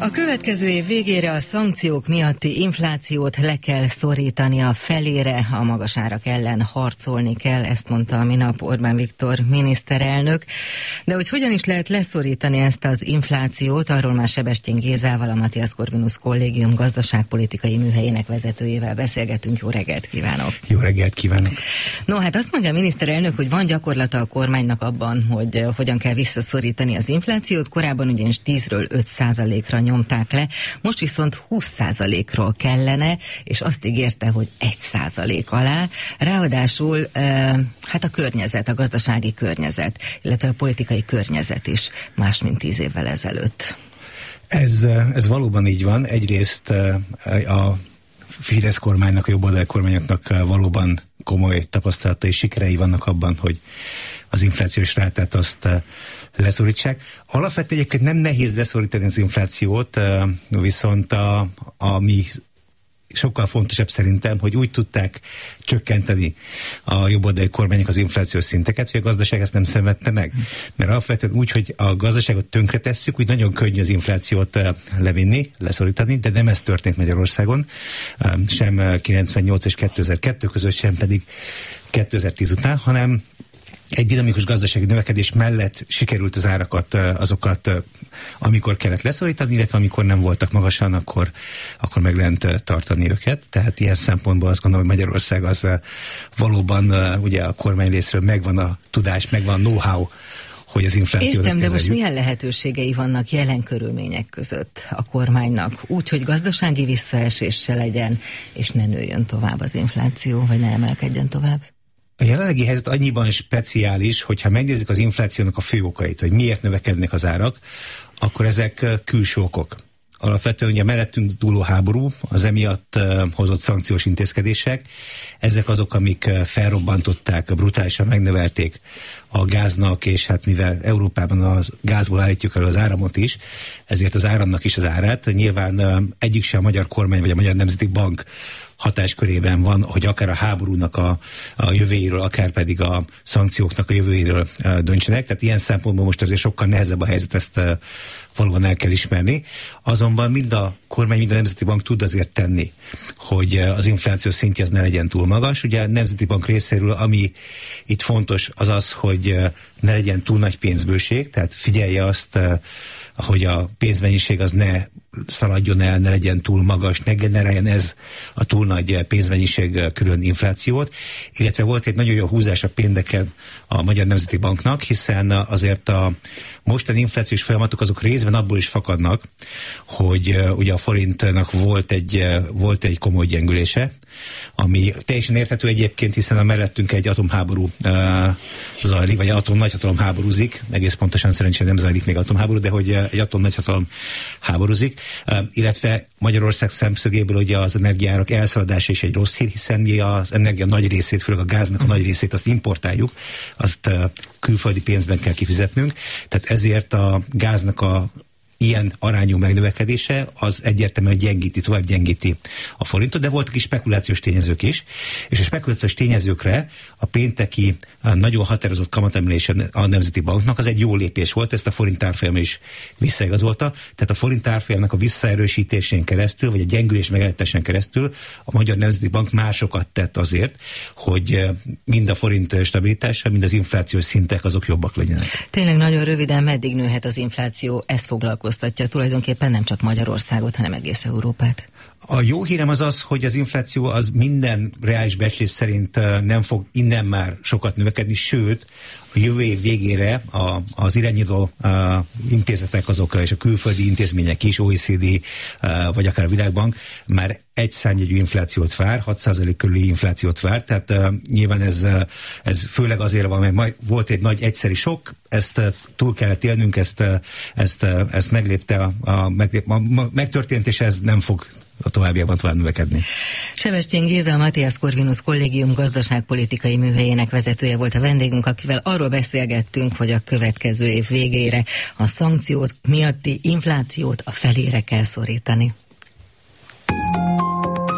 A következő év végére a szankciók miatti inflációt le kell szorítani a felére, a magas árak ellen harcolni kell, ezt mondta a minap Orbán Viktor miniszterelnök. De hogy hogyan is lehet leszorítani ezt az inflációt, arról már Sebestyén Gézával, a Matthias Corvinus Kollégium gazdaságpolitikai műhelyének vezetőjével beszélgetünk. Jó reggelt kívánok! Jó reggelt kívánok! No, hát azt mondja a miniszterelnök, hogy van gyakorlata a kormánynak abban, hogy hogyan kell visszaszorítani az inflációt. Korábban ugyanis 10-ről 5%-ra nyomták le, most viszont 20%-ról kellene, és azt ígérte, hogy 1% alá. Ráadásul hát a környezet, a gazdasági környezet, illetve a politikai környezet is más, mint 10 évvel ezelőtt. Ez valóban így van. Egyrészt a Fidesz kormánynak, a jobboldali kormányoknak valóban komoly tapasztalatai és sikerei vannak abban, hogy az inflációs rátát azt leszorítsák. Alapvetően egyébként nem nehéz leszorítani az inflációt, viszont ami sokkal fontosabb szerintem, hogy úgy tudták csökkenteni a jobboldali kormányok az inflációs szinteket, hogy a gazdaság ezt nem szenvedte meg. Mert alapvetően úgy, hogy a gazdaságot tönkretesszük, úgy nagyon könnyű az inflációt levinni, leszorítani, de nem ez történt Magyarországon, sem 98 és 2002 között, sem pedig 2010 után, hanem egy dinamikus gazdasági növekedés mellett sikerült az árakat, azokat, amikor kellett leszorítani, illetve amikor nem voltak magasan, akkor meg lehet tartani őket. Tehát ilyen szempontból azt gondolom, hogy Magyarország az valóban ugye a kormány részről megvan a tudás, megvan a know-how, hogy az inflációt értem, de most milyen lehetőségei vannak jelen körülmények között a kormánynak? Úgy, hogy gazdasági visszaesés se legyen, és ne nőjön tovább az infláció, vagy ne emelkedjen tovább? A jelenlegi helyzet annyiban speciális, hogyha megnézzük az inflációnak a fő okait, hogy miért növekednek az árak, akkor ezek külső okok. Alapvetően ugye mellettünk dúló háború, az emiatt hozott szankciós intézkedések, ezek azok, amik felrobbantották, brutálisan megnövelték a gáznak, és hát mivel Európában a gázból állítjuk elő az áramot is, ezért az áramnak is az árát. Nyilván egyik sem a magyar kormány vagy a Magyar Nemzeti Bank hatáskörében van, hogy akár a háborúnak a jövőjéről, akár pedig a szankcióknak a jövőjéről döntsenek. Tehát ilyen szempontból most azért sokkal nehezebb a helyzet, ezt valóban el kell ismerni. Azonban mind a kormány, mind a Nemzeti Bank tud azért tenni, hogy az infláció szintje az ne legyen túl magas. Ugye a Nemzeti Bank részéről, ami itt fontos, az az, hogy ne legyen túl nagy pénzbőség, tehát figyelje azt, hogy a pénzmennyiség az ne szaladjon el, ne legyen túl magas, ne generáljon ez a túl nagy pénzmennyiség külön inflációt, illetve volt egy nagyon jó húzás a pénteken a Magyar Nemzeti Banknak, hiszen azért a mostani inflációs folyamatok azok részben abból is fakadnak, hogy ugye a forintnak volt egy komoly gyengülése, ami teljesen érthető egyébként, hiszen a mellettünk egy atomháború zajlik, vagy nagyhatalom háborúzik, egész pontosan szerencsére nem zajlik még atomháború, de hogy egy nagyhatalom háborúzik, illetve Magyarország szemszögéből ugye az energiárak elszaladása is egy rossz hír, hiszen mi az energia nagy részét, főleg a gáznak a nagy részét azt importáljuk, azt külföldi pénzben kell kifizetnünk, tehát ezért a gáznak a ilyen arányú megnövekedése az egyértelműen tovább gyengíti a forintot, de voltak is spekulációs tényezők is, és a spekulációs tényezőkre a pénteki nagyon határozott kamatemelése a Nemzeti Banknak az egy jó lépés volt, ezt a forint árfolyam is visszaigazolta, tehát a forint árfolyamnak a visszaerősítésén keresztül, vagy a gyengülés megállításen keresztül a Magyar Nemzeti Bank másokat tett azért, hogy mind a forint stabilitása, mind az inflációs szintek azok jobbak legyenek. Tényleg nagyon röviden, meddig nőhet az infláció? Ez foglalkoztatja tulajdonképpen nem csak Magyarországot, hanem egész Európát. A jó hírem az az, hogy az infláció az minden reális becslés szerint nem fog innen már sokat növekedni, sőt, a jövő év végére az irányító intézetek azok, és a külföldi intézmények is, OECD, vagy akár a Világbank már egy számjegyű inflációt vár, 6% körüli inflációt vár, tehát nyilván ez főleg azért van, mert volt egy nagy egyszeri sok, ezt túl kellett élnünk, ezt meglépte, megtörtént, és ez nem fog a továbbiakban tovább növekedni. Sebestyén Géza, a Matthias Corvinus Kollégium gazdaságpolitikai műhelyének vezetője volt a vendégünk, akivel arról beszélgettünk, hogy a következő év végére a szankciók miatti inflációt a felére kell szorítani.